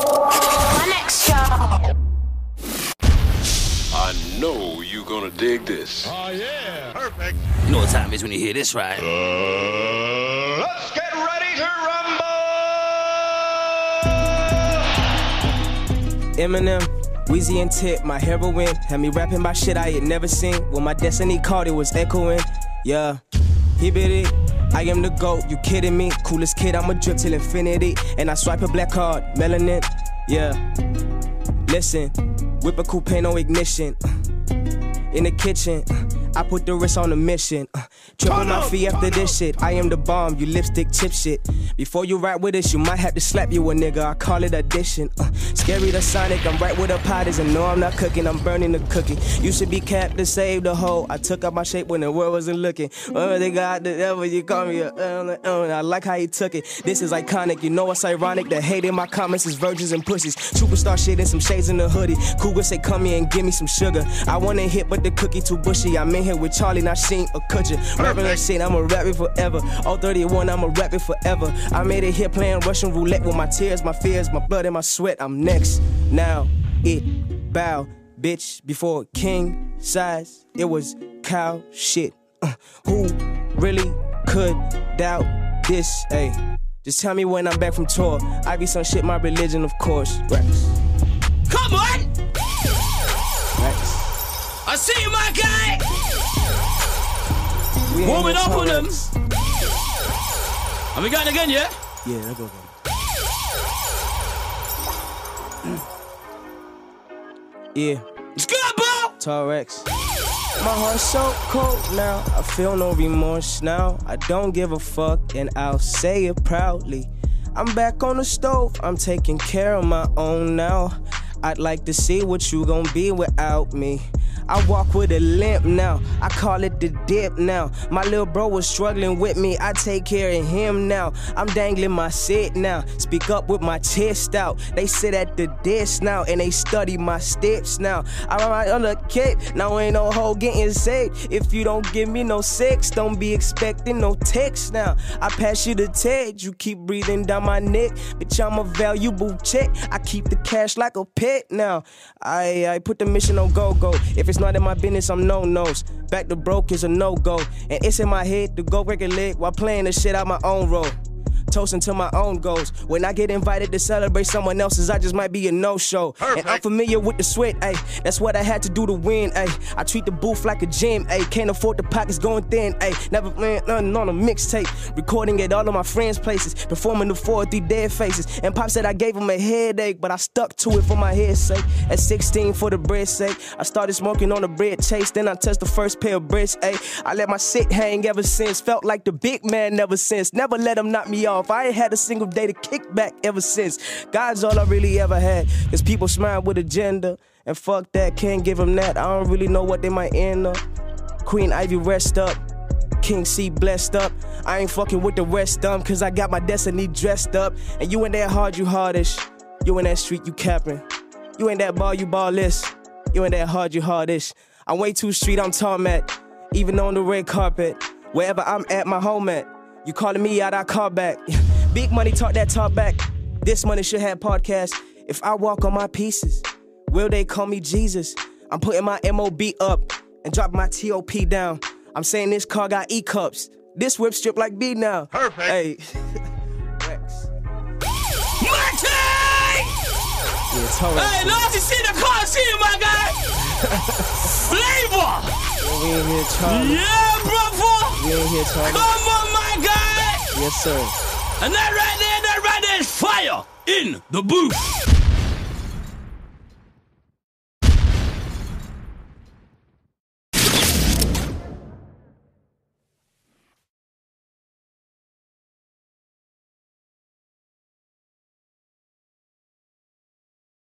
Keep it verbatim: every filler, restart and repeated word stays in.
My next show. I know you're gonna dig this. Oh, yeah. Perfect. You know what time it is when you hear this, right? Uh, let's get ready to rumble! Eminem, Weezy and Tip, my heroine. Had me rapping about shit I had never seen. When my destiny called, it was echoing. Yeah, he bit it. I am the GOAT, you kidding me? Coolest kid, I'ma drip till infinity. And I swipe a black card, melanin. Yeah, listen, whip a coupe, no ignition. In the kitchen, I put the wrist on a mission. Uh, triple my fee after this shit. I am the bomb, you lipstick chip shit. Before you rap with us, you might have to slap you a nigga. I call it addition. Uh, scary the Sonic, I'm right with the potties. And no, I'm not cooking, I'm burning the cookie. You should be capped to save the hoe. I took out my shape when the world wasn't looking. Oh, they got the devil, you call me a uh, uh, I like how he took it. This is iconic, you know what's ironic? The hate in my comments is virgins and pussies. Superstar shit and some shades in the hoodie. Cougar say come here and give me some sugar. I want to hit, but the cookie too bushy. I'm in here with Charlie, not Sheen or Kutcher. Rapping that shit, I'ma rap it forever. oh thirty-one, I'ma rap it forever. I made it here playing Russian roulette with my tears, my fears, my blood and my sweat. I'm next. Now it bow, bitch. Before king size, it was cow shit. Uh, who really could doubt this? Ay, just tell me when I'm back from tour. I be some shit, my religion, of course. Rex. Come on! Rex. I see you, my guy! We warming up on them. Rex. Are we going again, yeah? Yeah, I go again. Yeah. It's good, bro! Tarex. My heart's so cold now, I feel no remorse now. I don't give a fuck and I'll say it proudly. I'm back on the stove, I'm taking care of my own now. I'd like to see what you gon' be without me. I walk with a limp now, I call it the dip now. My little bro was struggling with me, I take care of him now. I'm dangling my sit now, speak up with my chest out. They sit at the desk now, and they study my steps now. I'm right on the kick, now ain't no hoe getting saved. If you don't give me no sex, don't be expecting no text now. I pass you the text, you keep breathing down my neck. Bitch, I'm a valuable check, I keep the cash like a pet now. I, I put the mission on go-go. If it's not in my business, I'm no-nos. Back to broke is a no-go. And it's in my head to go break a leg while playing the shit out my own role. Toasting to my own goals. When I get invited to celebrate someone else's, I just might be a no-show. Perfect. And I'm familiar with the sweat, ayy. That's what I had to do to win, ayy. I treat the booth like a gym, ayy. Can't afford the pockets going thin, ayy. Never playing nothing on a mixtape. Recording at all of my friends' places. Performing the four or three dead faces. And Pop said I gave him a headache, but I stuck to it for my head's sake. At sixteen, for the bread's sake, I started smoking on the bread chase. Then I touched the first pair of breasts, ayy. I let my shit hang ever since. Felt like the big man never since. Never let him knock me off. I ain't had a single day to kick back ever since. God's all I really ever had. Cause people smile with agenda. And fuck that, can't give them that. I don't really know what they might end up. Queen Ivy rest up. King C blessed up. I ain't fucking with the rest dumb. Cause I got my destiny dressed up. And you ain't that hard, you hardish. You in that street, you capping. You ain't that ball, you ballless. You ain't that hard, you hardish. I'm way too street, I'm tarmac. Even on the red carpet. Wherever I'm at, my home at. You calling me out, I call back. Big money talk that talk back. This money should have podcast. If I walk on my pieces, will they call me Jesus? I'm putting my M O B up and dropping my T O P down. I'm saying this car got E-cups. This whip strip like B now. Perfect. Hey. Rex. Marty! Yeah, it's all right. Hey, Lord, you see the car, see you, my guy! Flavor! Yeah, we ain't here, Charlie. Yeah, brother! We ain't here, Charlie. Come on, my guy! Yes, sir. And that right there, that right there is fire in the booth.